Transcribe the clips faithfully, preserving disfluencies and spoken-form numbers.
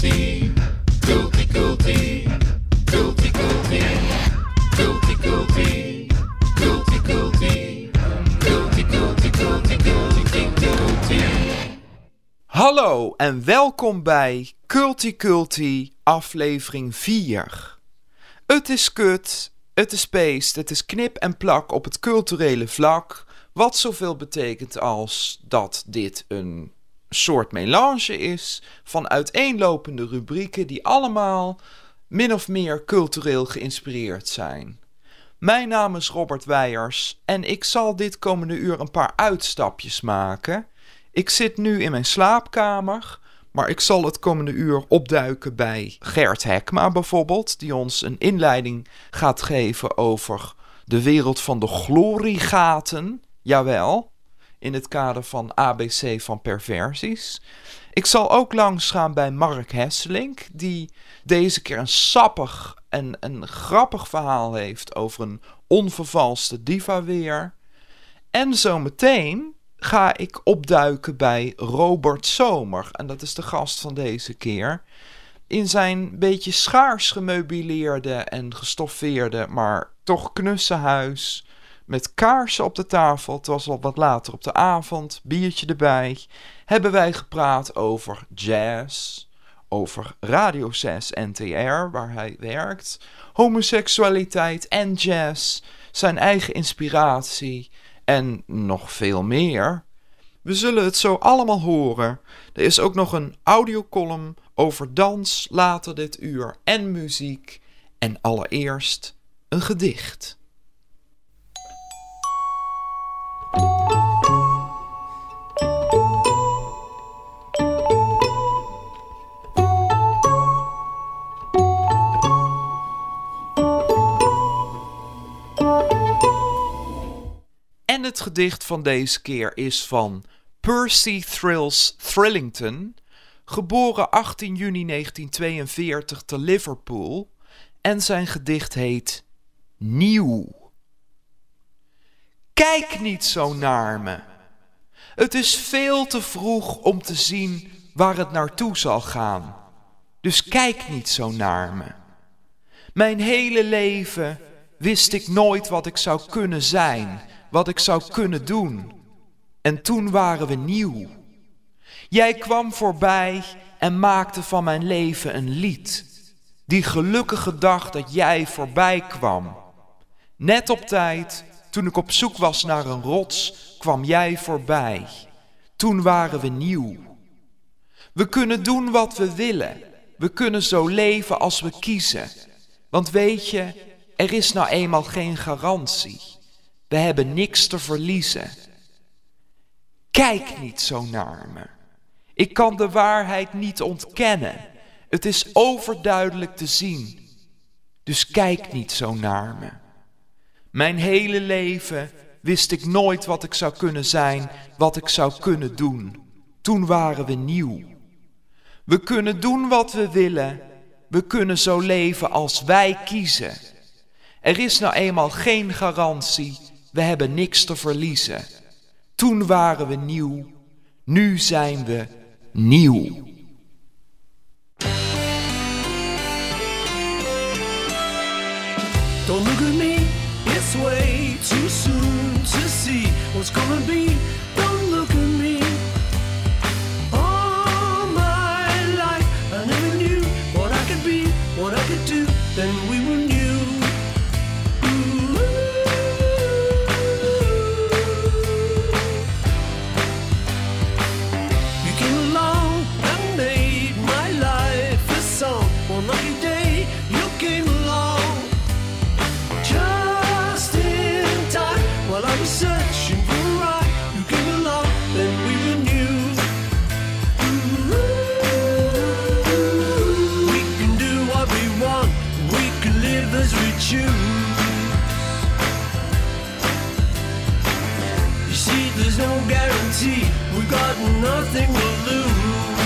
culty, culty, culty, culty, culty, culty, culty, culty, culty, culty, culty, culty, culty, culty. Hallo en welkom bij Culty Culty aflevering vier. Het is kut, het is beest, het is knip en plak op het culturele vlak, wat zoveel betekent als dat dit een soort melange is van uiteenlopende rubrieken die allemaal min of meer cultureel geïnspireerd zijn. Mijn naam is Robert Weijers en ik zal dit komende uur een paar uitstapjes maken. Ik zit nu in mijn slaapkamer, maar ik zal het komende uur opduiken bij Gert Hekma bijvoorbeeld, die ons een inleiding gaat geven over de wereld van de gloriegaten, jawel, in het kader van A B C van perversies. Ik zal ook langs gaan bij Mark Hesselink, die deze keer een sappig en een grappig verhaal heeft over een onvervalste diva-weer. En zometeen ga ik opduiken bij Robert Zomer, en dat is de gast van deze keer, in zijn beetje schaars gemeubileerde en gestoffeerde, maar toch knusse huis, met kaarsen op de tafel. Het was al wat later op de avond, biertje erbij, hebben wij gepraat over jazz, over Radio zes N T R, waar hij werkt, homoseksualiteit en jazz, zijn eigen inspiratie en nog veel meer. We zullen het zo allemaal horen. Er is ook nog een audiocolumn over dans later dit uur en muziek. En allereerst een gedicht. En het gedicht van deze keer is van Percy Thrills Thrillington, geboren achttien juni negentien tweeënveertig te Liverpool, en zijn gedicht heet Nieuw. Kijk niet zo naar me. Het is veel te vroeg om te zien waar het naartoe zal gaan. Dus kijk niet zo naar me. Mijn hele leven wist ik nooit wat ik zou kunnen zijn, wat ik zou kunnen doen. En toen waren we nieuw. Jij kwam voorbij en maakte van mijn leven een lied. Die gelukkige dag dat jij voorbij kwam. Net op tijd, toen ik op zoek was naar een rots, kwam jij voorbij. Toen waren we nieuw. We kunnen doen wat we willen. We kunnen zo leven als we kiezen. Want weet je, er is nou eenmaal geen garantie. We hebben niks te verliezen. Kijk niet zo naar me. Ik kan de waarheid niet ontkennen. Het is overduidelijk te zien. Dus kijk niet zo naar me. Mijn hele leven wist ik nooit wat ik zou kunnen zijn, wat ik zou kunnen doen. Toen waren we nieuw. We kunnen doen wat we willen. We kunnen zo leven als wij kiezen. Er is nou eenmaal geen garantie. We hebben niks te verliezen. Toen waren we nieuw. Nu zijn we nieuw. Don't look at me, it's way too soon to see what's gonna be. Don't look at me. All my life I never knew what I could be, what I could do. Then we were new. Searching for a ride, you came along, then we were new. Ooh, we can do what we want, we can live as we choose. You see, there's no guarantee, we got nothing to lose.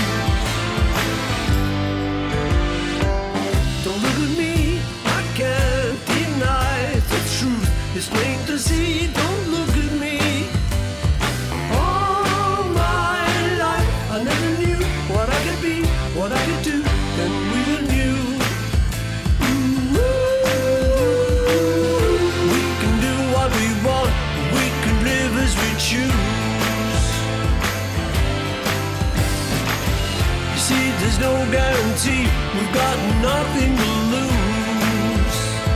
Don't look at me, I can't deny the truth. It's plain to see, don't look at me. All my life I never knew what I could be, what I could do. guarantee we've got nothing to lose.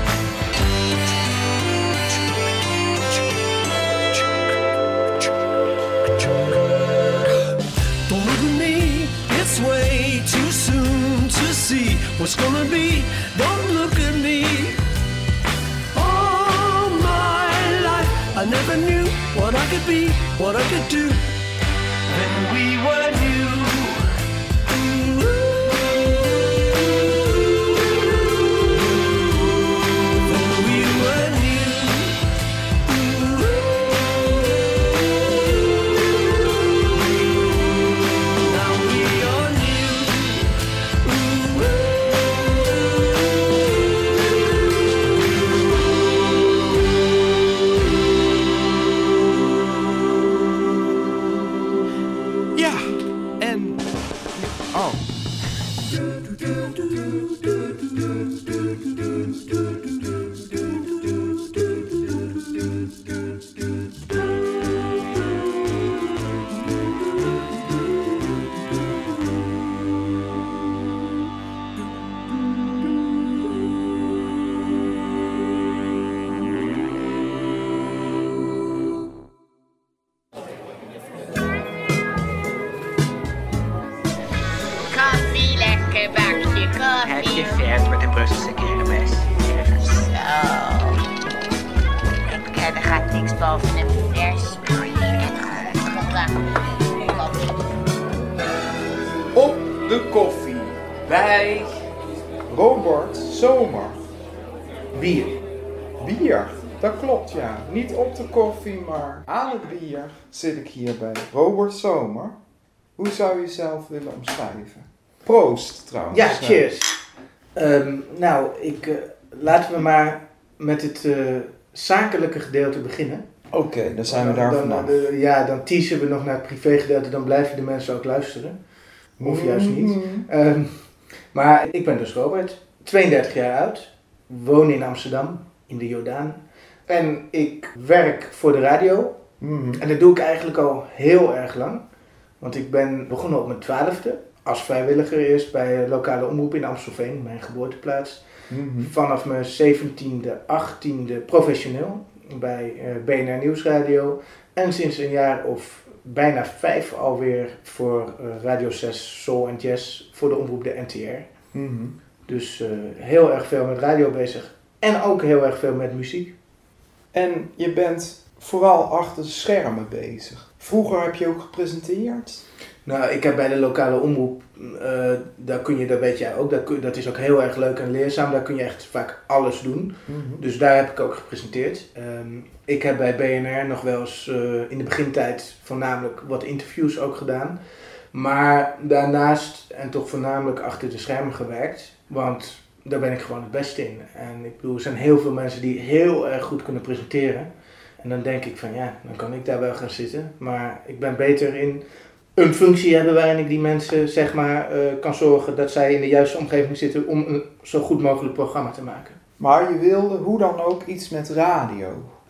Don't look at me, it's way too soon to see what's gonna be. Don't look at me. All my life I never knew what I could be, what I could do when we were new. Heb je vers met de Brusselse kermis? Zo. Ik ken er gaat niks boven een vers bier en gebakken koffie. Op de koffie bij Robert Zomer. Bier. Bier, dat klopt ja. Niet op de koffie, maar aan het bier zit ik hier bij Robert Zomer. Hoe zou je jezelf willen omschrijven? Proost trouwens. Ja, cheers. Um, nou, ik, uh, laten we maar met het uh, zakelijke gedeelte beginnen. Oké, okay, dan zijn we dan, daar dan, vanaf. Uh, ja, dan teasen we nog naar het privégedeelte, dan blijven de mensen ook luisteren. Of mm-hmm. juist niet. Um, maar ik ben dus Robert, tweeëndertig jaar oud, woon in Amsterdam, in de Jordaan. En ik werk voor de radio. Mm-hmm. En dat doe ik eigenlijk al heel erg lang. Want ik ben begonnen op mijn twaalfde. Als vrijwilliger eerst bij lokale omroep in Amstelveen, mijn geboorteplaats. Mm-hmm. Vanaf mijn zeventiende, achttiende professioneel bij uh, B N R Nieuwsradio. En sinds een jaar of bijna vijf alweer voor uh, Radio zes Soul en Jazz voor de omroep de N T R. Mm-hmm. Dus uh, heel erg veel met radio bezig. En ook heel erg veel met muziek. En je bent vooral achter de schermen bezig. Vroeger heb je ook gepresenteerd? Nou, ik heb bij de lokale omroep, uh, daar kun je, dat weet jij ook, dat, kun, dat is ook heel erg leuk en leerzaam. Daar kun je echt vaak alles doen. Mm-hmm. Dus daar heb ik ook gepresenteerd. Um, ik heb bij B N R nog wel eens uh, in de begintijd voornamelijk wat interviews ook gedaan. Maar daarnaast en toch voornamelijk achter de schermen gewerkt. Want daar ben ik gewoon het beste in. En ik bedoel, er zijn heel veel mensen die heel erg goed kunnen presenteren. En dan denk ik van ja, dan kan ik daar wel gaan zitten. Maar ik ben beter in een functie hebben waarin ik die mensen zeg maar uh, kan zorgen dat zij in de juiste omgeving zitten om een zo goed mogelijk programma te maken. Maar je wilde hoe dan ook iets met radio.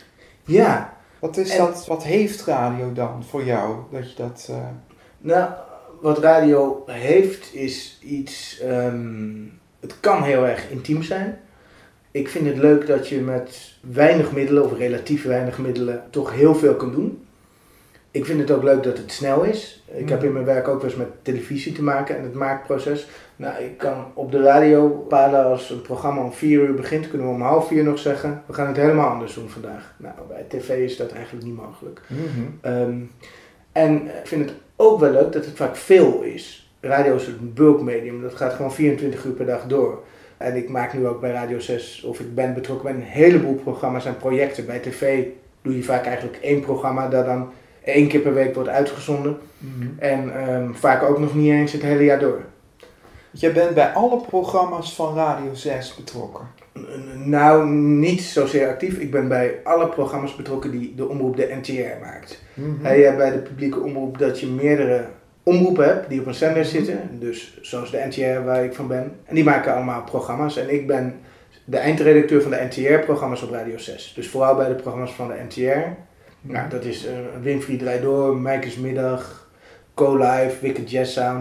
Ja. Wat is en, dat? Wat heeft radio dan voor jou? Dat je dat. Uh... Nou, wat radio heeft is iets. Um, het kan heel erg intiem zijn. Ik vind het leuk dat je met weinig middelen of relatief weinig middelen toch heel veel kan doen. Ik vind het ook leuk dat het snel is. Ik heb in mijn werk ook wel eens met televisie te maken en het maakproces. Nou, ik kan op de radio bepalen als een programma om vier uur begint, kunnen we om half vier nog zeggen, we gaan het helemaal anders doen vandaag. Nou, bij tv is dat eigenlijk niet mogelijk. Mm-hmm. Um, en ik vind het ook wel leuk dat het vaak veel is. Radio is een bulkmedium, dat gaat gewoon vierentwintig uur per dag door. En ik maak nu ook bij Radio zes, of ik ben betrokken bij een heleboel programma's en projecten. Bij tv doe je vaak eigenlijk één programma dat dan één keer per week wordt uitgezonden. Mm-hmm. En um, vaak ook nog niet eens het hele jaar door. Jij bent bij alle programma's van Radio zes betrokken? Nou, niet zozeer actief. Ik ben bij alle programma's betrokken die de omroep de N T R maakt. Mm-hmm. Hey, je hebt bij de publieke omroep dat je meerdere omroepen hebt die op een zender zitten. Dus zoals de N T R waar ik van ben. En die maken allemaal programma's. En ik ben de eindredacteur van de N T R-programma's op Radio zes. Dus vooral bij de programma's van de N T R. Nou, dat is uh, Winfried Draait Door, Mijkes Middag, Co-Live, Wicked Jazz Sounds,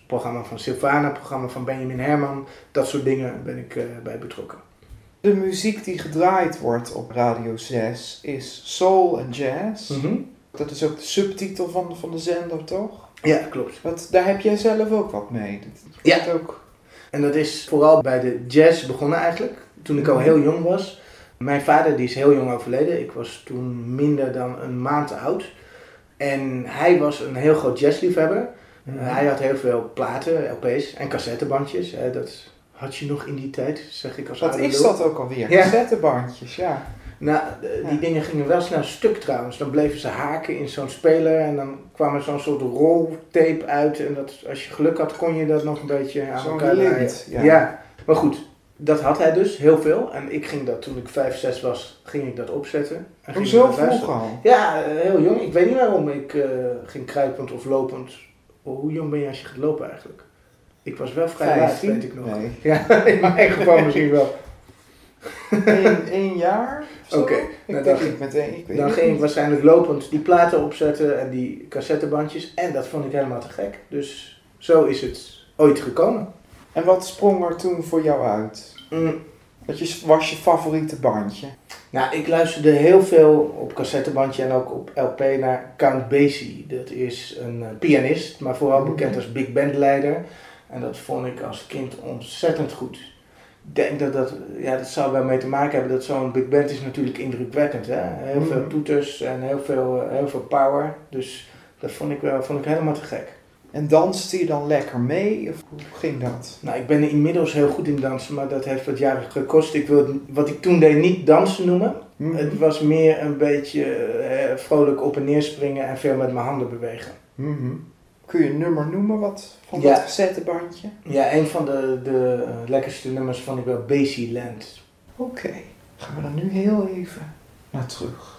programma van Sylvana, programma van Benjamin Herman. Dat soort dingen ben ik uh, bij betrokken. De muziek die gedraaid wordt op Radio zes is soul en jazz. Mm-hmm. Dat is ook de subtitel van, van de zender, toch? Ja, klopt. Dat, daar heb jij zelf ook wat mee. Dat, Ja. dat ook... En dat is vooral bij de jazz begonnen eigenlijk, toen ik al heel jong was. Mijn vader die is heel jong overleden. Ik was toen minder dan een maand oud. En hij was een heel groot jazzliefhebber. Mm-hmm. Uh, hij had heel veel platen, L P's en cassettebandjes. Uh, dat had je nog in die tijd, zeg ik als Wat oude is lul. dat ook alweer? Ja. Cassettebandjes, ja. Nou, de- die Ja. dingen gingen wel snel stuk trouwens. Dan bleven ze haken in zo'n speler en dan kwam er zo'n soort roltape uit. En dat, als je geluk had, kon je dat nog een beetje aan Zo'n elkaar draaien. lint, ja. Ja, maar goed. Dat had hij dus, heel veel. En ik ging dat, toen ik vijf, zes was, ging ik dat opzetten. En ging ik Hoezo dat vroeg luisteren. al? Ja, eh, heel jong. Ik weet niet waarom ik uh, ging kruipend of lopend. Oh, hoe jong ben je als je gaat lopen eigenlijk? Ik was wel vrij laat, vijftien? weet ik nog. Nee. Ja, in mijn geval misschien wel. Eén, één jaar? of zo? Oké, Ik nou, denk dan- niet meteen. Ik weet Dan het ging ik niet. waarschijnlijk lopend die platen opzetten en die cassettebandjes. En dat vond ik helemaal te gek. Dus zo is het ooit gekomen. En wat sprong er toen voor jou uit? Mm. Wat je, was je favoriete bandje? Nou, ik luisterde heel veel op cassettebandje en ook op L P naar Count Basie. Dat is een uh, pianist, maar vooral bekend als big bandleider. En dat vond ik als kind ontzettend goed. Ik denk dat dat, ja, dat zou wel mee te maken hebben dat zo'n big band is natuurlijk indrukwekkend. Hè? Heel veel Mhm. toeters en heel veel, uh, heel veel power. Dus dat vond ik, wel, vond ik helemaal te gek. En danste je dan lekker mee? Of hoe ging dat? Nou, ik ben er inmiddels heel goed in dansen, maar dat heeft wat jaren gekost. Ik wil het, wat ik toen deed niet dansen noemen. Mhm. Het was meer een beetje eh, vrolijk op en neer springen en veel met mijn handen bewegen. Mhm. Kun je een nummer noemen wat van Ja. dat cassettebandje? Ja, een van de, de uh, lekkerste nummers vond ik wel Basieland. Oké, gaan we dan nu heel even naar terug.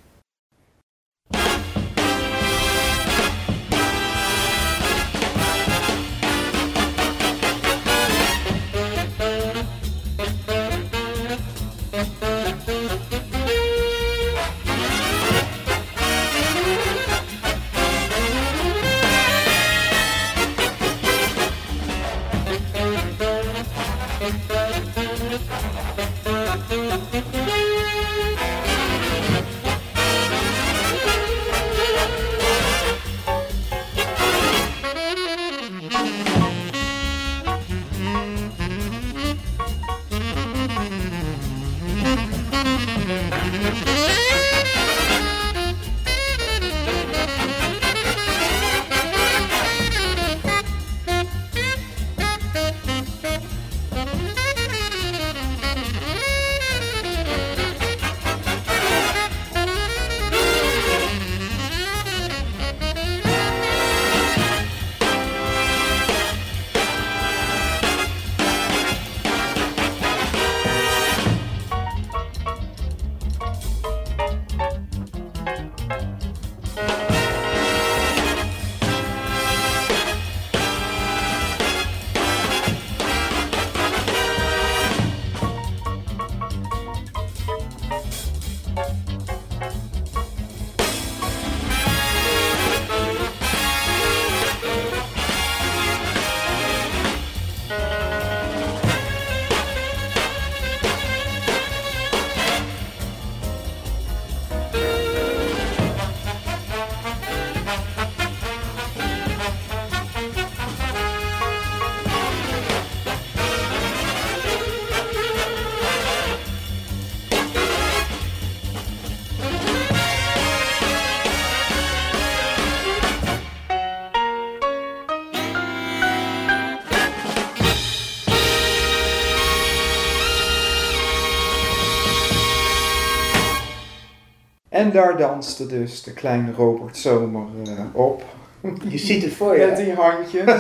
En daar danste dus de kleine Robert Zomer uh, op. Je ziet het voor je. Met die handjes.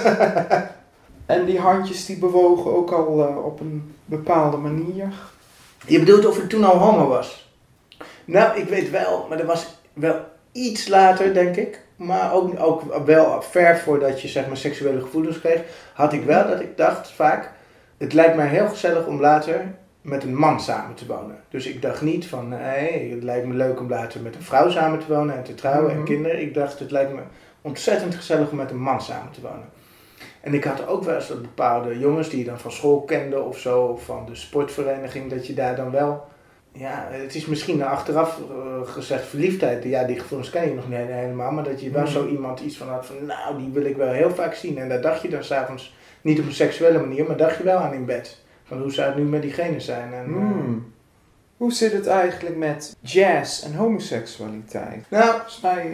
En die handjes die bewogen ook al uh, op een bepaalde manier. Je bedoelt of ik toen al homo was? Nou, ik weet wel, maar dat was wel iets later, denk ik. Maar ook, ook wel ver voordat je zeg maar seksuele gevoelens kreeg, had ik wel dat ik dacht vaak, het lijkt mij heel gezellig om later met een man samen te wonen. Dus ik dacht niet van, hey, het lijkt me leuk om later met een vrouw samen te wonen en te trouwen Mhm. en kinderen. Ik dacht, het lijkt me ontzettend gezellig om met een man samen te wonen. En ik had ook wel eens dat bepaalde jongens die je dan van school kende of zo, of van de sportvereniging, dat je daar dan wel, ja, het is misschien achteraf uh, gezegd verliefdheid, ja, die gevoelens ken je nog niet helemaal, maar dat je wel Mm. zo iemand iets van had van, nou, die wil ik wel heel vaak zien. En daar dacht je dan s'avonds, niet op een seksuele manier, maar dacht je wel aan in bed. Van hoe zou het nu met diegene zijn? En, uh, Hmm. Hoe zit het eigenlijk met jazz en homoseksualiteit? nou, Volgens mij...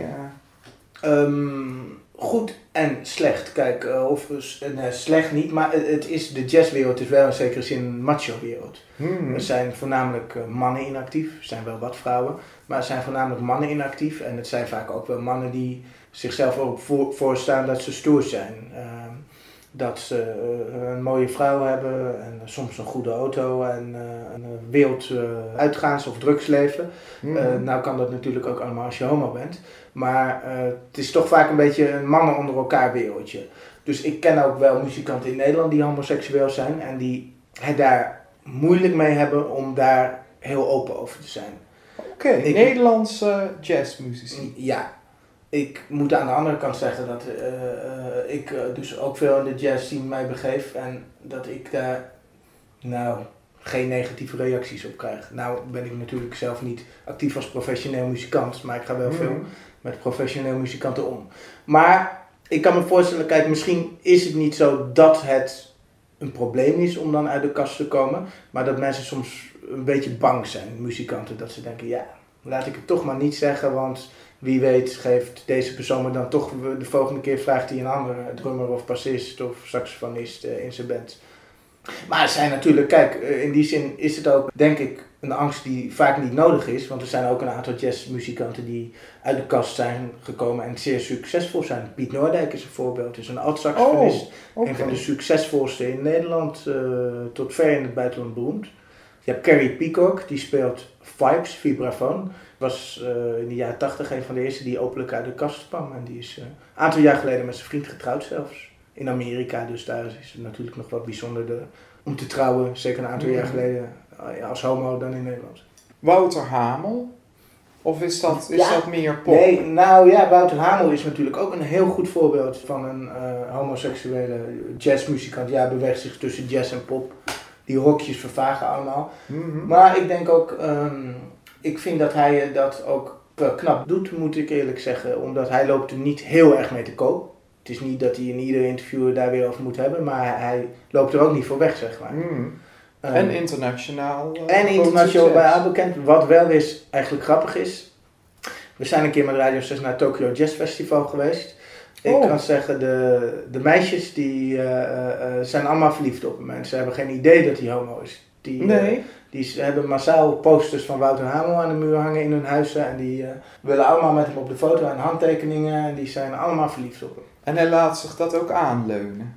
eh, Um, goed en slecht. Kijk, uh, of uh, slecht niet, maar het, het is, de jazzwereld is wel in zekere zin een macho-wereld. hmm. Er zijn voornamelijk uh, mannen inactief, er zijn wel wat vrouwen, maar er zijn voornamelijk mannen inactief. En het zijn vaak ook wel mannen die zichzelf ook voor, voorstaan dat ze stoer zijn. Um, dat ze uh, een mooie vrouw hebben en uh, soms een goede auto en uh, een uh, wild uh, uitgaans- of drugsleven. Hmm. Uh, nou kan dat natuurlijk ook allemaal als je homo bent. Maar uh, het is toch vaak een beetje een mannen onder elkaar wereldje. Dus ik ken ook wel muzikanten in Nederland die homoseksueel zijn. En die het daar moeilijk mee hebben om daar heel open over te zijn. Oké, okay, ik- Nederlandse jazzmuzici. Ja, ik moet aan de andere kant zeggen dat uh, uh, ik uh, dus ook veel in de jazz scene mij begeef. En dat ik daar, nou, geen negatieve reacties op krijg. Nou ben ik natuurlijk zelf niet actief als professioneel muzikant, maar ik ga wel Hmm. veel met professioneel muzikanten om. Maar ik kan me voorstellen, kijk, misschien is het niet zo dat het een probleem is om dan uit de kast te komen, maar dat mensen soms een beetje bang zijn, muzikanten, dat ze denken, ja, laat ik het toch maar niet zeggen, want wie weet geeft deze persoon me dan toch de volgende keer vraagt hij een andere drummer of bassist of saxofonist uh, in zijn band. Maar er zijn natuurlijk, kijk, in die zin is het ook, denk ik, een angst die vaak niet nodig is. Want er zijn ook een aantal jazzmuzikanten die uit de kast zijn gekomen en zeer succesvol zijn. Piet Noordijk is een voorbeeld, is een alt-saxofonist. Oh, Een van de oké. succesvolste in Nederland, uh, tot ver in het buitenland beroemd. Je hebt Carrie Peacock, die speelt vibes, vibrafoon. Was uh, in de jaren tachtig een van de eerste die openlijk uit de kast kwam. En die is uh, een aantal jaar geleden met zijn vriend getrouwd zelfs. In Amerika, dus daar is het natuurlijk nog wat bijzonderder om te trouwen. Zeker een aantal jaar geleden uh, als homo dan in Nederland. Wouter Hamel? Of is dat, is Ja. dat meer pop? Nee, nou ja, Wouter Hamel is natuurlijk ook een heel goed voorbeeld van een uh, homoseksuele jazzmuzikant. Ja, beweegt zich tussen jazz en pop. Die rokjes vervagen allemaal. Mhm. Maar ik denk ook, um, ik vind dat hij dat ook wel knap doet, moet ik eerlijk zeggen. Omdat hij loopt er niet heel erg mee te koop. Het is niet dat hij in ieder interview daar weer over moet hebben, maar hij loopt er ook niet voor weg, zeg maar. Mhm. Um, En internationaal. uh, en groot internationaal bij succes. haar bekend. Wat wel eens eigenlijk grappig is. We zijn een keer met Radio zes naar het Tokyo Jazz Festival geweest. Ik Oh. kan zeggen, de, de meisjes die uh, uh, zijn allemaal verliefd op hem. En ze hebben geen idee dat hij homo is. Die, uh, Nee. die s- hebben massaal posters van Wouter Hamel aan de muur hangen in hun huizen. En die uh, willen allemaal met hem op de foto en handtekeningen. En die zijn allemaal verliefd op hem. En hij laat zich dat ook aanleunen.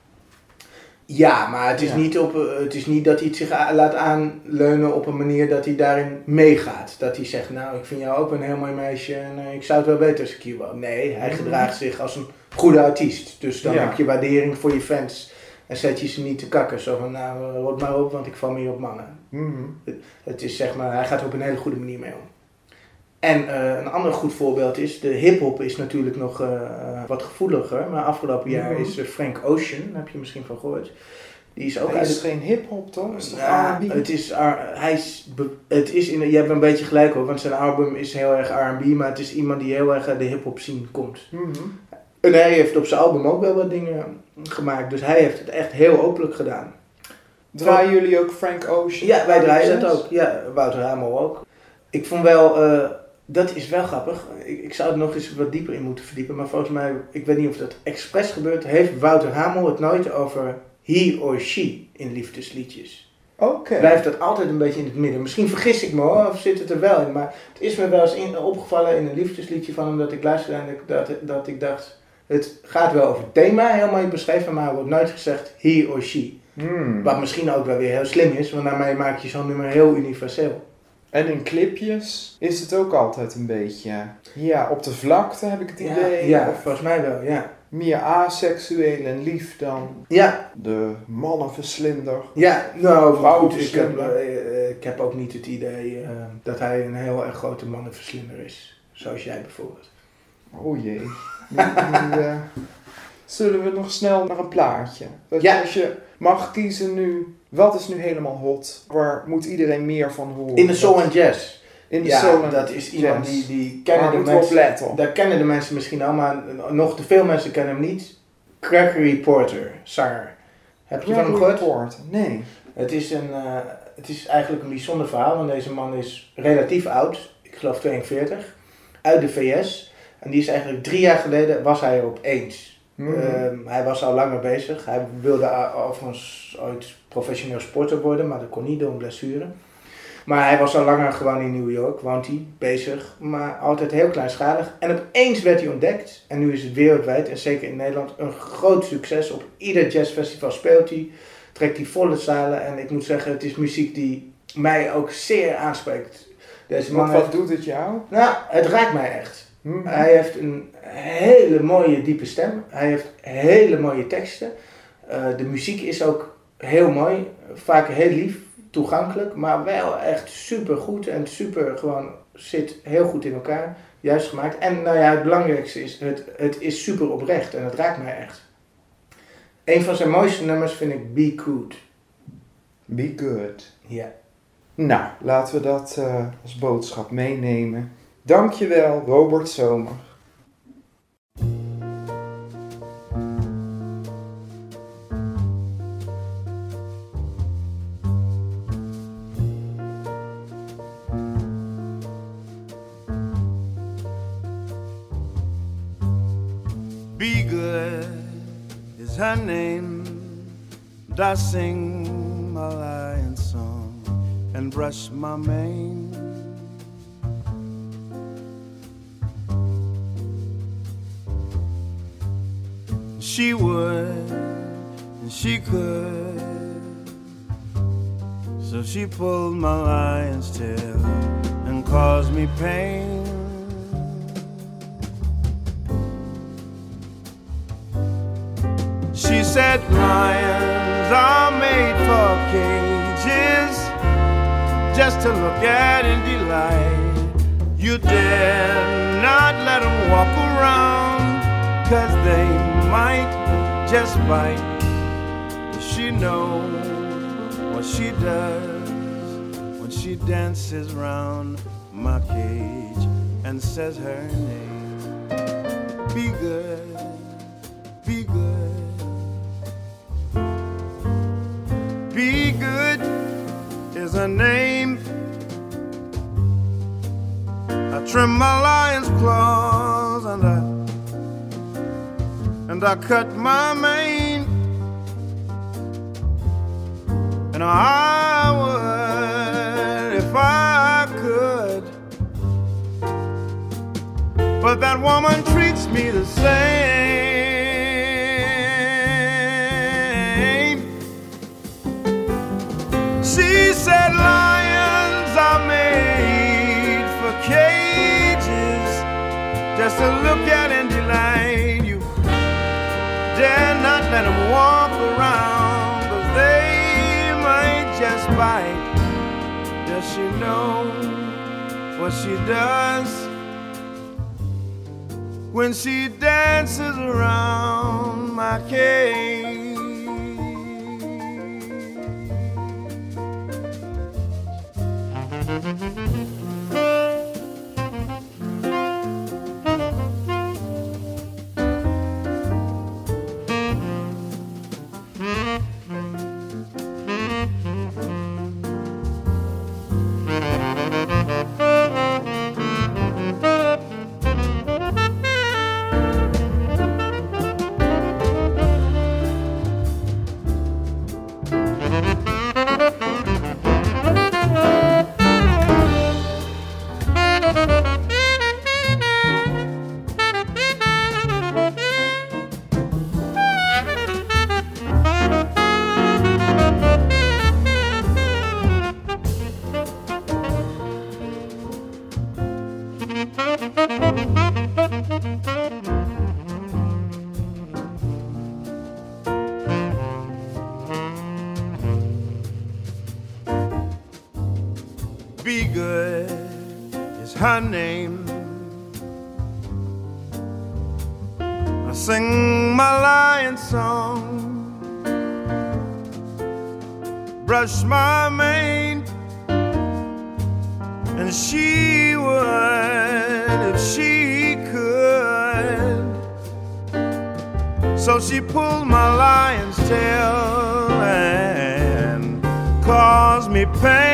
Ja, maar het is, Ja. niet op, uh, het is niet dat hij het zich a- laat aanleunen op een manier dat hij daarin meegaat. Dat hij zegt, nou ik vind jou ook een heel mooi meisje en uh, ik zou het wel weten als ik hier woon. Nee, hij Mhm. gedraagt zich als een goede artiest. Dus dan Ja. heb je waardering voor je fans. En zet je ze niet te kakken. Zo van, nou uh, rot maar op, want ik val meer op mannen. Mhm. Het is zeg maar, hij gaat er op een hele goede manier mee om. En uh, een ander goed voorbeeld is, de hip-hop is natuurlijk nog uh, wat gevoeliger. Maar afgelopen jaar Mhm. is uh, Frank Ocean, daar heb je misschien van gehoord. Die is ook Hij uit is het... geen hip-hop toch? Is toch Ja, R en B? het is, R- hij is, be- het is in, je hebt een beetje gelijk hoor, want zijn album is heel erg R en B, maar het is iemand die heel erg uit de hip-hop scene komt. Mhm. En hij heeft op zijn album ook wel wat dingen gemaakt, dus hij heeft het echt heel openlijk gedaan. Draaien jullie ook Frank Ocean? Ja, wij draaien dat Zes? ook. Ja, Wouter Hamel ook. Ik vond wel, uh, dat is wel grappig. Ik, ik zou er nog eens wat dieper in moeten verdiepen. Maar volgens mij, ik weet niet of dat expres gebeurt, heeft Wouter Hamel het nooit over he or she in liefdesliedjes. Oké. Blijft dat altijd een beetje in het midden. Misschien vergis ik me hoor, of zit het er wel in. Maar het is me wel eens in, opgevallen in een liefdesliedje van hem dat ik luisterde en dat, dat, dat ik dacht, het gaat wel over het thema, heel mooi beschreven, maar er wordt nooit gezegd he or she. Hmm. Wat misschien ook wel weer heel slim is, want daarmee maak je zo'n nummer heel universeel. En in clipjes is het ook altijd een beetje, ja, op de vlakte heb ik het Ja, idee. ja, Of volgens mij wel, ja. meer aseksueel en lief dan Ja, de mannenverslinder. ja nou Vrouwen goed, ik heb, verslinder. eh, ik heb ook niet het idee eh, dat hij een heel erg grote mannenverslinder is. Zoals jij bijvoorbeeld. Oh jee. Nu, nu, eh, Zullen we nog snel naar een plaatje? Dat Ja. Als je mag kiezen nu, wat is nu helemaal hot? Waar moet iedereen meer van horen? In de soul en jazz. In de Ja, soul en dat is iemand jazz. die, die kennen Waar de moeten we op mensen. letten? Dat kennen de mensen misschien al, maar nog te veel mensen kennen hem niet. Gregory Porter, zanger. Heb je van hem Gregory gehoord? Porter? Nee. Het is, een, uh, het is eigenlijk een bijzonder verhaal, want deze man is relatief oud. Ik geloof tweeënveertig. Uit de V S. En die is eigenlijk drie jaar geleden, was hij er opeens. Hmm. Um, hij was al langer bezig. Hij wilde a- overigens ooit professioneel sporter worden, maar dat kon niet door een blessure. Maar hij was al langer gewoon in New York, woont hij, bezig, maar altijd heel kleinschalig. En opeens werd hij ontdekt en nu is het wereldwijd en zeker in Nederland een groot succes. Op ieder jazzfestival speelt hij, trekt hij volle zalen en ik moet zeggen, het is muziek die mij ook zeer aanspreekt. Deze man Want wat heeft- doet het jou? Nou, het raakt mij echt. Hmm. Hij heeft een hele mooie diepe stem. Hij heeft hele mooie teksten. Uh, de muziek is ook heel mooi. Vaak heel lief, toegankelijk. Maar wel echt super goed. En super gewoon zit heel goed in elkaar. Juist gemaakt. En nou ja, het belangrijkste is, het, het is super oprecht. En het raakt mij echt. Een van zijn mooiste nummers vind ik Be Good. Be good. Ja. Nou, laten we dat uh, als boodschap meenemen. Dankjewel, Robert Zomer. Be good is her name. And I sing my lion song and brush my mane. She would, and she could. So she pulled my lion's tail and caused me pain. She said lions are made for cages, just to look at and delight. You dare not let them walk around, 'cause they might just bite. Does she know what she does when she dances round my cage and says her name? Be good, be good, be good is her name. I trim my lion's claws and I and I cut my mane, and I would if I could, but that woman treats me the same. She said lions are made for cages, just to look at and delight. You dare not let them walk around, 'cause they might just bite. Does she know what she does when she dances around my cage? Be good is her name. I sing my lion song, brush my mane, and she would if she could. So she pulled my lion's tail and caused me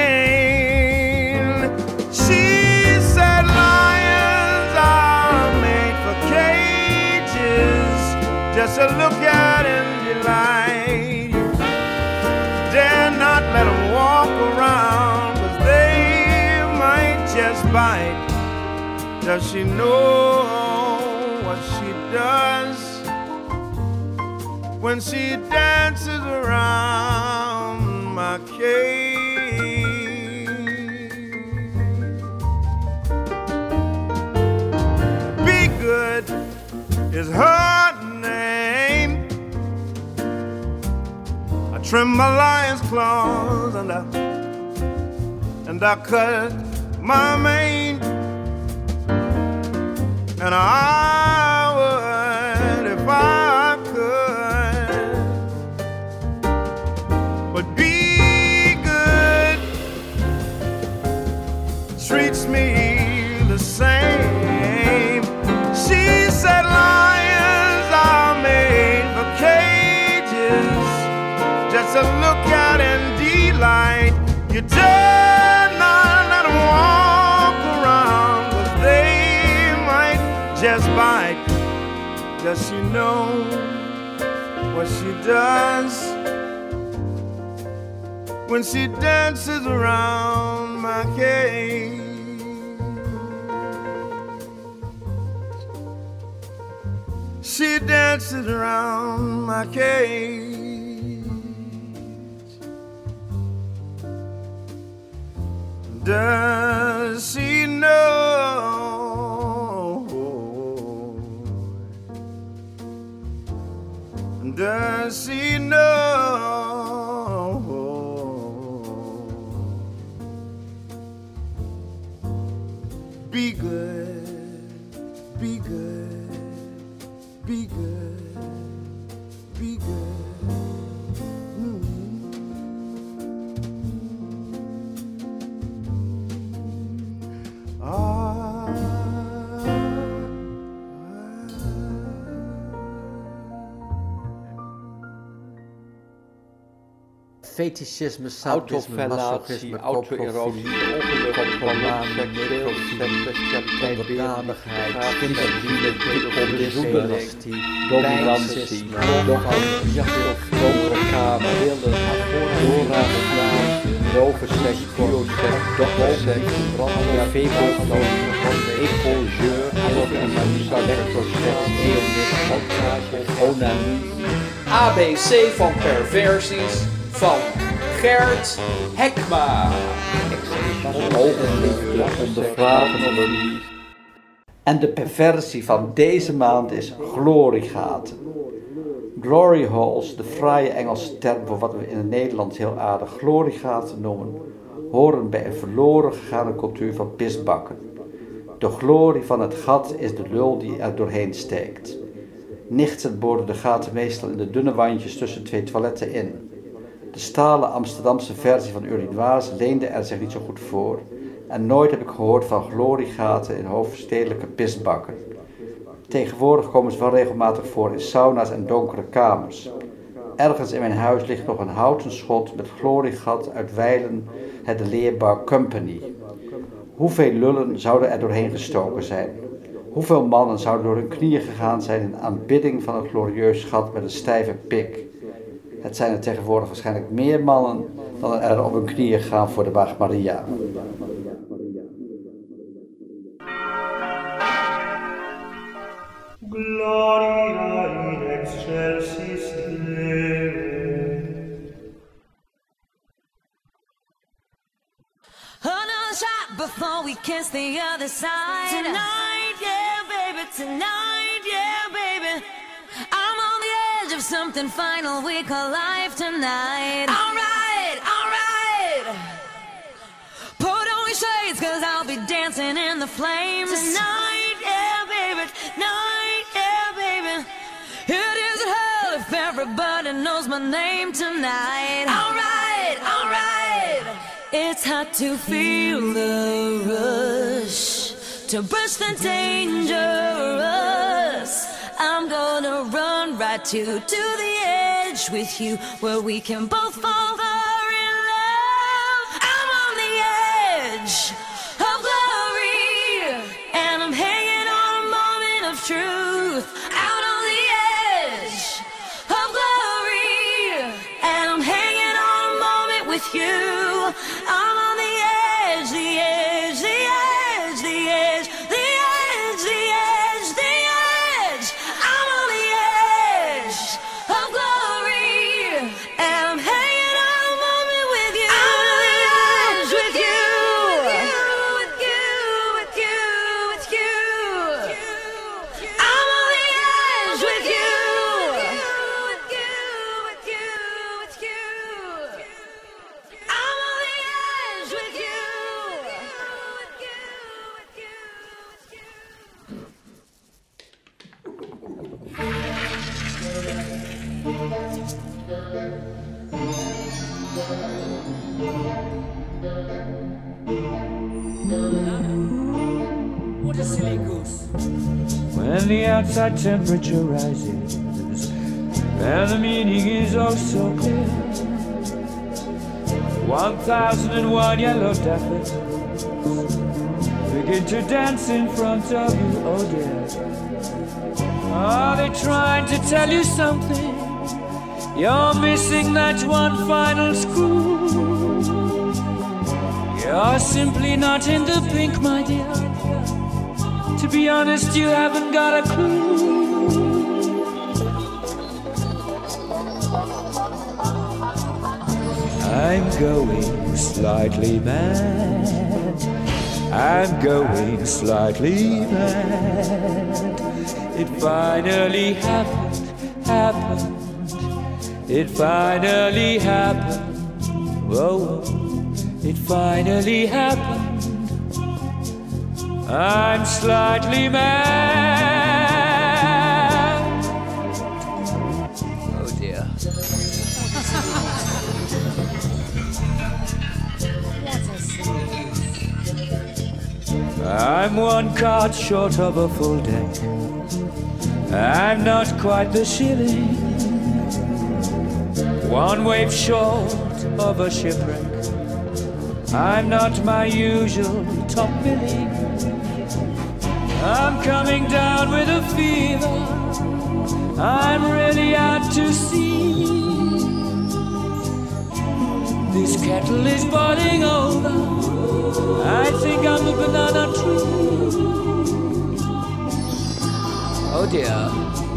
pain. She said lions are made for cages, just to look at and delight. Dare not let them walk around, 'cause they might just bite. Does she know what she does when she dances around my cage? Be Good is her name. I trim my lion's claws and I, and I cut my mane, and I would if I could. But Be Good treats me the same. She said lions are made for cages, just to look at and delight. You dare not let them walk around, 'cause they might just bite. Does she know what she does when she dances around my cage? She dances around my cage. Does she know? Does she know? Be good, be good, be good, be good. Mm. Ah. Fetischisme, sadisme, masochisme, auto-erosie, ongeluk, onderdanigheid, kinderdienende, onderzoekdynastie, dominantie, donkere kamer, willen, doorraden, rovenseks, bioseks, dokterseks, vegofon, epongeur, electroseks, eonist, onanie. A B C van perversies van Gert Hekma. En de perversie van deze maand is gloriegaten. Glory holes, de fraaie Engelse term voor wat we in het Nederlands heel aardig gloriegaten noemen, horen bij een verloren gegaane cultuur van pisbakken. De glorie van het gat is de lul die er doorheen steekt. Nichtsen boren de gaten meestal in de dunne wandjes tussen twee toiletten in. De stalen Amsterdamse versie van urinoirs leende er zich niet zo goed voor en nooit heb ik gehoord van gloriegaten in hoofdstedelijke pisbakken. Tegenwoordig komen ze wel regelmatig voor in sauna's en donkere kamers. Ergens in mijn huis ligt nog een houten schot met gloriegat uit wijlen het de Leerbar Company. Hoeveel lullen zouden er doorheen gestoken zijn? Hoeveel mannen zouden door hun knieën gegaan zijn in aanbidding van een glorieus gat met een stijve pik? Het zijn er tegenwoordig waarschijnlijk meer mannen dan er op hun knieën gaan voor de Maagd Maria. Gloria in excelsis Deo. Another shot before we kiss the other side. Tonight, yeah, baby, tonight, yeah, baby. I'm on the edge of something final we call life tonight. Alright, alright. Put on your shades, cause I'll be dancing in the flames. Tonight, yeah, baby, tonight, yeah, baby. everybody knows my name tonight. Alright, alright. It's hard to feel the rush, to burst and dangerous. I'm gonna run right to, to the edge with you, where we can both fall in love. I'm on the edge of glory, and I'm hanging on a moment of truth. Out on the edge of glory, and I'm hanging on a moment with you. I'm on the edge, the edge, the edge, the edge, the edge, the edge, the edge. I'm on the edge of glory, and I'm hanging on a moment with you. I'm on the edge with you, with you, with you, with you, with you. I'm on the edge with you, with you, with you, with you. I'm on the edge with you, with you, with you, with you. What a silly goose. When the outside temperature rises and the meaning is oh so clear, one thousand and one yellow daffodils begin to dance in front of you, oh dear. Are they trying to tell you something? You're missing that one final screw. You're simply not in the pink, my dear. To be honest, you haven't got a clue. I'm going slightly mad. I'm going slightly mad. It finally happened, happened. It finally happened. Whoa, it finally happened. I'm slightly mad. Oh dear. I'm one card short of a full deck. I'm not quite the shilling. One wave short of a shipwreck. I'm not my usual top billing. I'm coming down with a fever. I'm really out to sea. This kettle is boiling over. I think I'm a banana tree. Oh dear.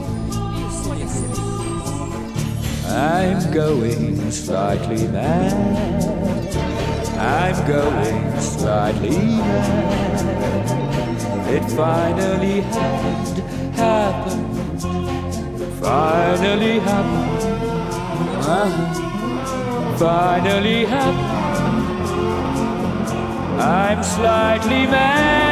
I'm going slightly mad. I'm going slightly mad. It finally happened, happened. Finally happened. Uh-huh. Finally happened. I'm slightly mad.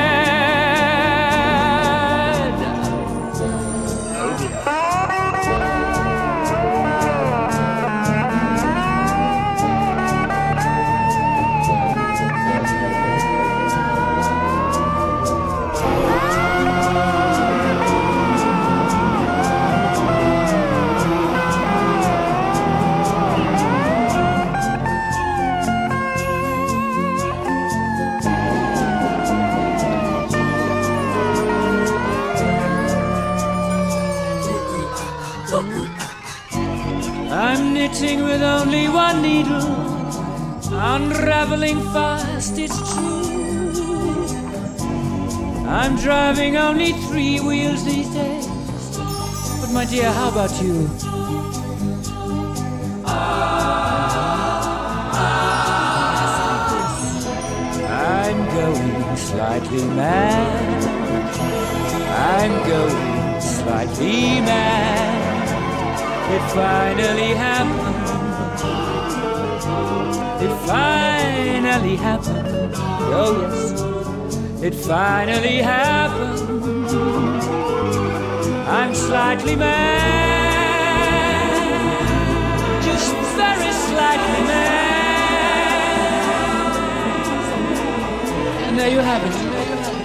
I'm knitting with only one needle, unraveling fast, it's true. I'm driving only three wheels these days. But my dear, how about you? I'm going slightly mad. I'm going slightly mad. It finally happened. It finally happened. Oh yes, it finally happened. I'm slightly mad. slightly mad. And there you have it. There you have it.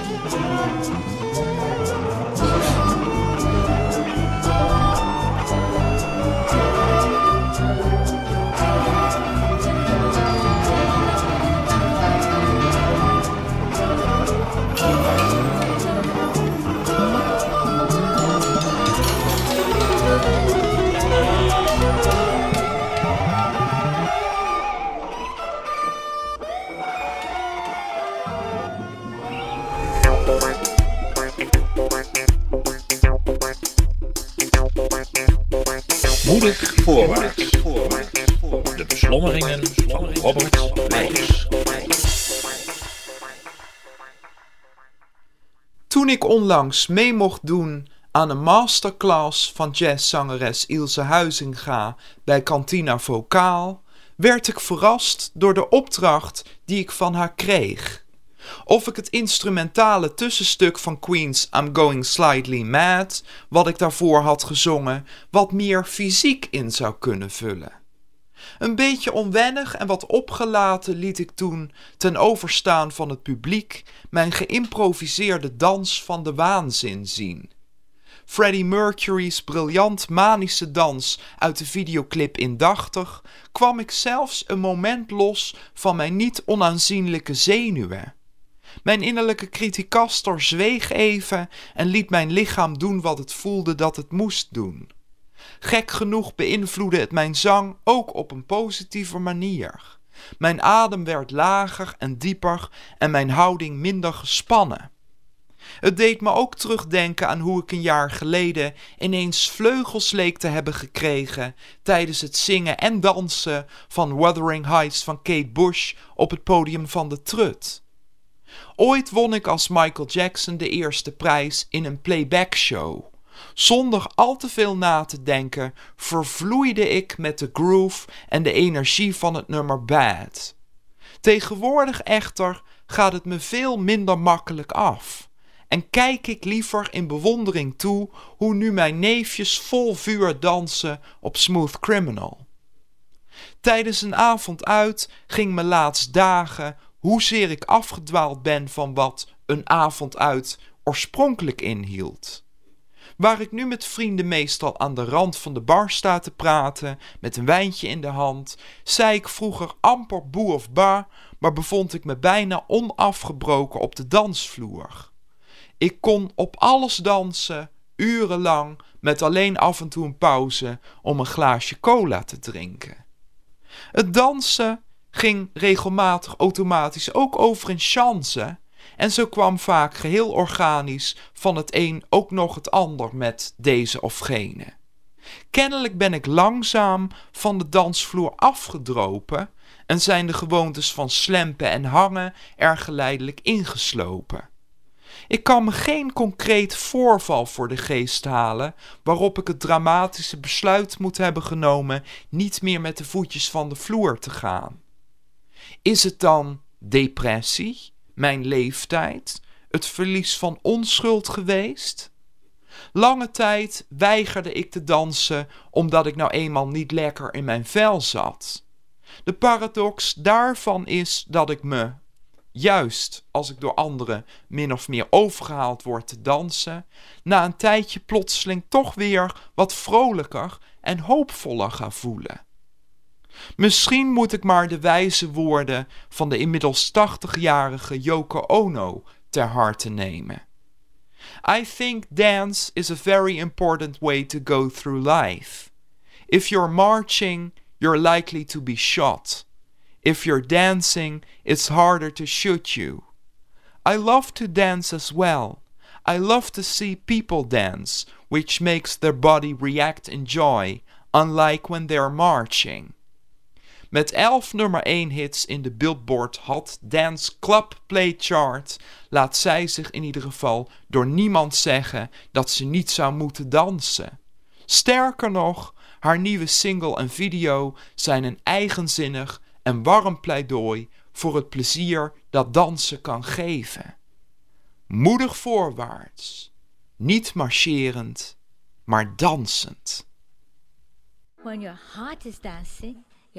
Moedig voorwaarts. De beslommeringen van Robert Leijers. Toen ik onlangs mee mocht doen aan een masterclass van jazzzangeres Ilse Huizinga bij Cantina Vocaal, werd ik verrast door de opdracht die ik van haar kreeg. Of ik het instrumentale tussenstuk van Queen's I'm Going Slightly Mad, wat ik daarvoor had gezongen, wat meer fysiek in zou kunnen vullen. Een beetje onwennig en wat opgelaten liet ik toen, ten overstaan van het publiek, mijn geïmproviseerde dans van de waanzin zien. Freddie Mercury's briljant manische dans uit de videoclip indachtig, kwam ik zelfs een moment los van mijn niet onaanzienlijke zenuwen. Mijn innerlijke criticaster zweeg even en liet mijn lichaam doen wat het voelde dat het moest doen. Gek genoeg beïnvloedde het mijn zang ook op een positieve manier. Mijn adem werd lager en dieper en mijn houding minder gespannen. Het deed me ook terugdenken aan hoe ik een jaar geleden ineens vleugels leek te hebben gekregen tijdens het zingen en dansen van Wuthering Heights van Kate Bush op het podium van de Trut. Ooit won ik als Michael Jackson de eerste prijs in een playback show. Zonder al te veel na te denken vervloeide ik met de groove en de energie van het nummer Bad. Tegenwoordig echter gaat het me veel minder makkelijk af. En kijk ik liever in bewondering toe hoe nu mijn neefjes vol vuur dansen op Smooth Criminal. Tijdens een avond uit ging me laatst dagen hoezeer ik afgedwaald ben van wat een avond uit oorspronkelijk inhield. Waar ik nu met vrienden meestal aan de rand van de bar sta te praten, met een wijntje in de hand, zei ik vroeger amper boe of ba, maar bevond ik me bijna onafgebroken op de dansvloer. Ik kon op alles dansen, urenlang, met alleen af en toe een pauze om een glaasje cola te drinken. Het dansen ging regelmatig automatisch ook over een chance en zo kwam vaak geheel organisch van het een ook nog het ander met deze of gene. Kennelijk ben ik langzaam van de dansvloer afgedropen en zijn de gewoontes van slempen en hangen er geleidelijk ingeslopen. Ik kan me geen concreet voorval voor de geest halen waarop ik het dramatische besluit moet hebben genomen niet meer met de voetjes van de vloer te gaan. Is het dan depressie, mijn leeftijd, het verlies van onschuld geweest? Lange tijd weigerde ik te dansen omdat ik nou eenmaal niet lekker in mijn vel zat. De paradox daarvan is dat ik me, juist als ik door anderen min of meer overgehaald word te dansen, na een tijdje plotseling toch weer wat vrolijker en hoopvoller ga voelen. Misschien moet ik maar de wijze woorden van de inmiddels tachtigjarige Yoko Ono ter harte nemen. I think dance is a very important way to go through life. If you're marching, you're likely to be shot. If you're dancing, it's harder to shoot you. I love to dance as well. I love to see people dance, which makes their body react in joy, unlike when they're marching. Met elf nummer één hits in de Billboard Hot Dance Club Play Chart laat zij zich in ieder geval door niemand zeggen dat ze niet zou moeten dansen. Sterker nog, haar nieuwe single en video zijn een eigenzinnig en warm pleidooi voor het plezier dat dansen kan geven. Moedig voorwaarts, niet marcherend, maar dansend. When your heart is dancing,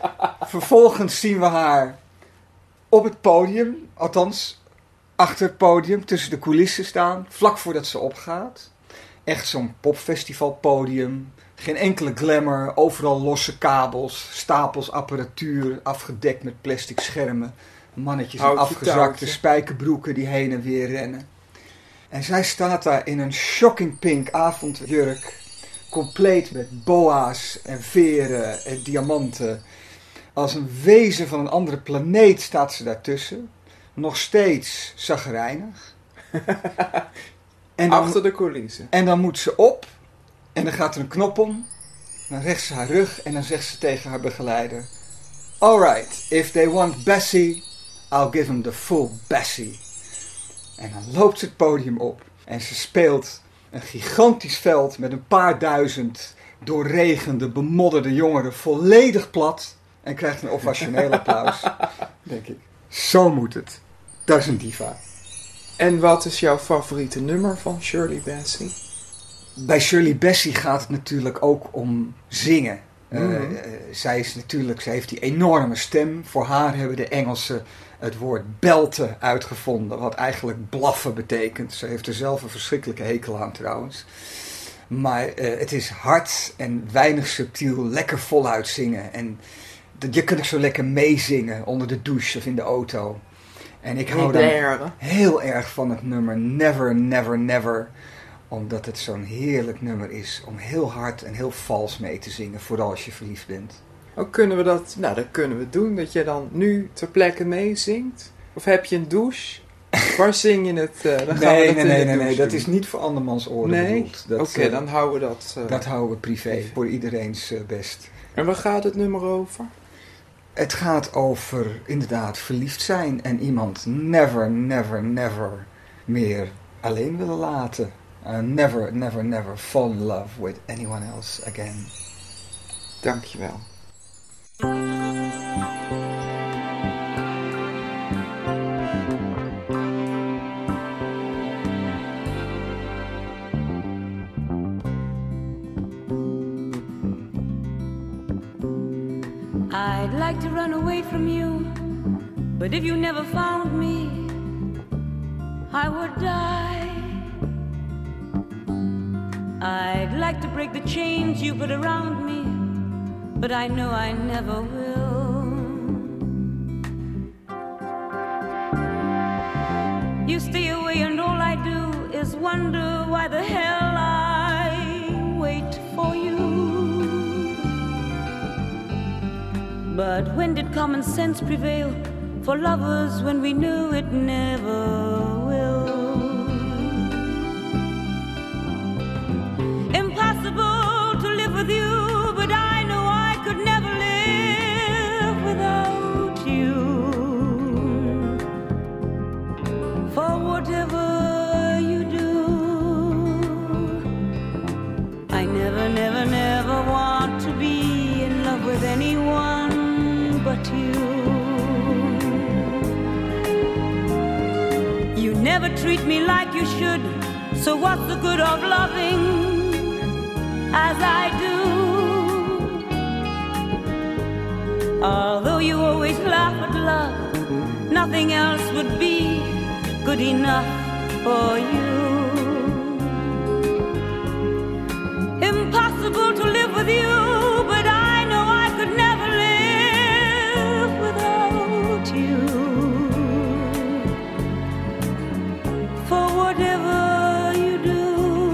Vervolgens zien we haar op het podium, althans achter het podium, tussen de coulissen staan, vlak voordat ze opgaat. Echt zo'n popfestivalpodium, geen enkele glamour, overal losse kabels, stapels apparatuur, afgedekt met plastic schermen, mannetjes in Houtje afgezakte touwtje. spijkerbroeken die heen en weer rennen. En zij staat daar in een shocking pink avondjurk, compleet met boa's en veren en diamanten. Als een wezen van een andere planeet staat ze daartussen. Nog steeds chagrijnig. En dan, Achter de coulissen. en dan moet ze op. En dan gaat er een knop om. Dan recht ze haar rug. En dan zegt ze tegen haar begeleider. Alright, if they want Bessie, I'll give them the full Bessie. En dan loopt ze het podium op. En ze speelt een gigantisch veld met een paar duizend doorregende, bemodderde jongeren volledig plat. En krijgt een ovationeel applaus. Denk ik. Zo moet het. Dat is een diva. En wat is jouw favoriete nummer van Shirley Bassey? Bij Shirley Bassey gaat het natuurlijk ook om zingen. Mm-hmm. Uh, uh, zij is natuurlijk, zij heeft die enorme stem. Voor haar hebben de Engelsen het woord belten uitgevonden, wat eigenlijk blaffen betekent. Ze heeft er zelf een verschrikkelijke hekel aan trouwens. Maar uh, het is hard en weinig subtiel, lekker voluit zingen. En je kunt ook zo lekker meezingen onder de douche of in de auto. En ik hou dan heel erg van het nummer Never, Never, Never. Omdat het zo'n heerlijk nummer is om heel hard en heel vals mee te zingen. Vooral als je verliefd bent. Hoe kunnen we dat? Nou, dat kunnen we doen. Dat je dan nu ter plekke meezingt. Of heb je een douche? Waar zing je het? Uh, dan gaan nee, we dat nee, in nee, de nee, nee. douche Dat doen. is niet voor andermans oren Nee? bedoeld. Dat, Oké, okay, uh, dan houden we dat... Uh, dat houden we privé. Voor iedereen's uh, best. En waar gaat het nummer over? Het gaat over inderdaad verliefd zijn. En iemand never, never, never meer alleen willen laten. Uh, never, never, never fall in love with anyone else again. Dankjewel. I'd like to run away from you, but if you never found me, I would die. I'd like to break the chains you put around me, but I know I never will. You stay away and all I do is wonder why the hell I wait for you. But when did common sense prevail for lovers when we knew it never will? Impossible to live with you, but I know I could never live without you. For whatever you do, I never, never, never want to be in love with anyone but you. You never treat me like you should, so what's the good of loving as I do? Although you always laugh at love, nothing else would be good enough for you. Impossible to live with you, but I know I could never live without you. For whatever you do,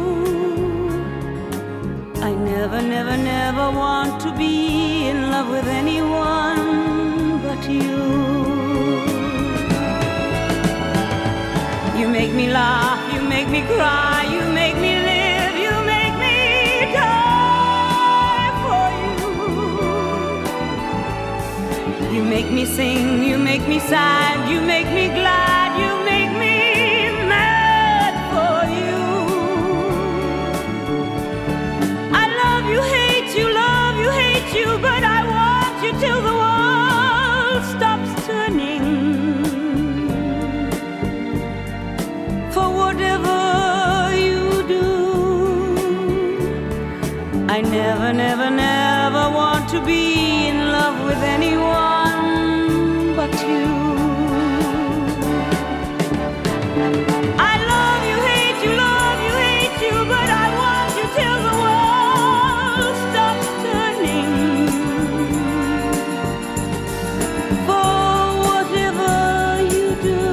I never, never, never want to be in love with anyone but you. You make me laugh, you make me cry, you make me live, you make me die for you. You make me sing, you make me sad, you make me glad, you make me mad for you. I love you, hate you, love you, hate you, but I want you till the world stops turning. For whatever you do, I never, never, never want to be in love with with anyone but you. I love you, hate you, love you, hate you, but I want you till the world stops turning. For whatever you do,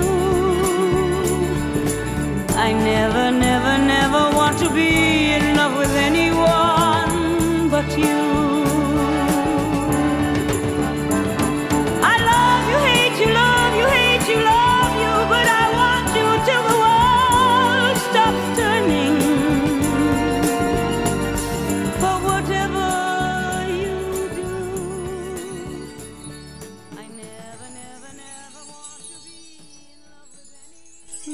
I never, never, never want to be in love with anyone but you. I love you, hate you, love you, hate you, love you, but I want you till the world stops turning. For whatever you do, I never, never, never want to be in love with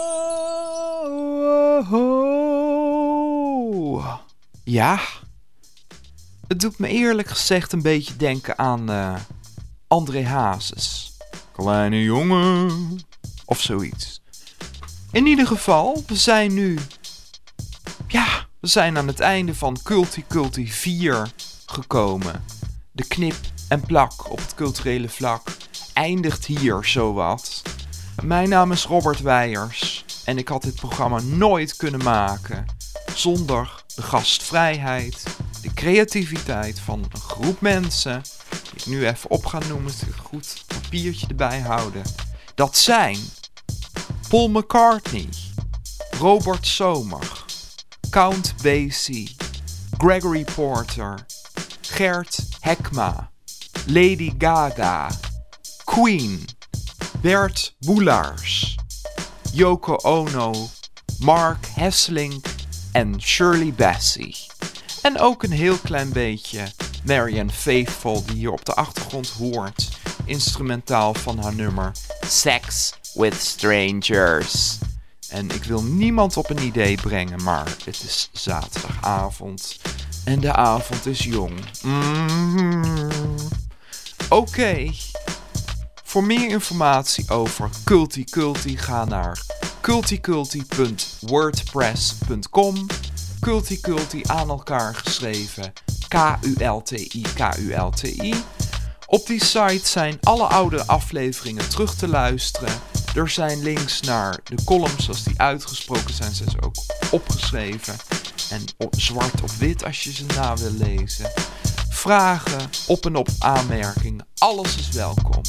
anyone. Ja, het doet me eerlijk gezegd een beetje denken aan uh, André Hazes. Kleine jongen, of zoiets. In ieder geval, we zijn nu... Ja, we zijn aan het einde van Culti Culti vier gekomen. De knip en plak op het culturele vlak eindigt hier zowat. Mijn naam is Robert Weijers en ik had dit programma nooit kunnen maken zonder de gastvrijheid, de creativiteit van een groep mensen, die ik nu even op ga noemen, een goed papiertje erbij houden. Dat zijn Paul McCartney, Robert Zomer, Count Basie, Gregory Porter, Gert Hekma, Lady Gaga, Queen, Bert Boelaars, Yoko Ono, Mark Hesselink en Shirley Bassey. En ook een heel klein beetje Marianne Faithfull die hier op de achtergrond hoort, instrumentaal van haar nummer Sex with Strangers. En ik wil niemand op een idee brengen, maar het is zaterdagavond en de avond is jong. Mm-hmm. Oké. Okay. Voor meer informatie over Culti Culti ga naar culticulti punt wordpress punt com. Culti Culti aan elkaar geschreven. K U L T I K U L T I. Op die site zijn alle oude afleveringen terug te luisteren. Er zijn links naar de columns zoals die uitgesproken zijn. Zijn ze ook opgeschreven. En op zwart op wit als je ze na wil lezen. Vragen, op- en op aanmerkingen. Alles is welkom.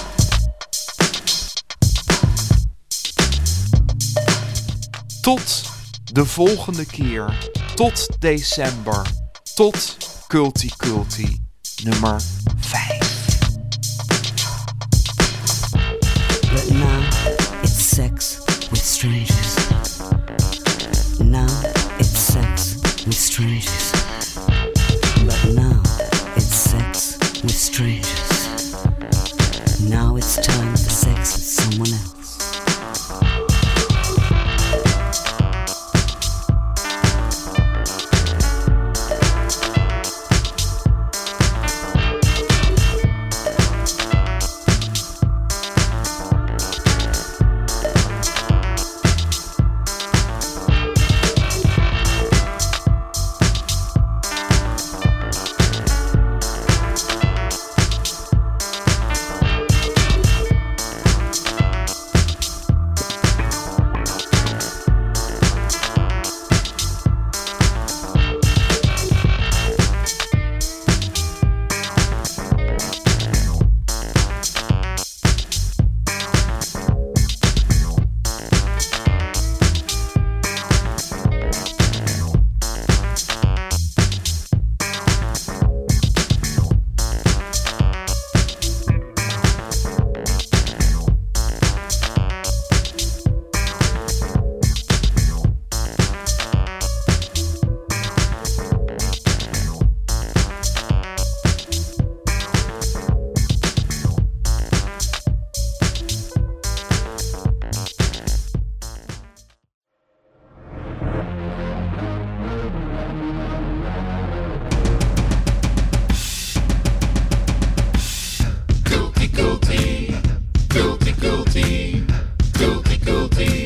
Tot de volgende keer. Tot december. Tot Culti Culti nummer vijf. But now it's sex with strangers. Now it's sex with strangers. But now it's sex with strangers. Now it's time for sex with someone else. Culti, culti, culti, culti, culti, culti.